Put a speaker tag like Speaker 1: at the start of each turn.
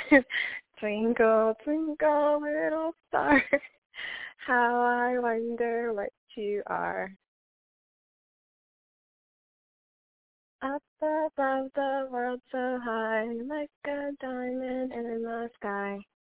Speaker 1: Twinkle, twinkle, little star, how I wonder what you are. Up above the world so high, like a diamond in the sky.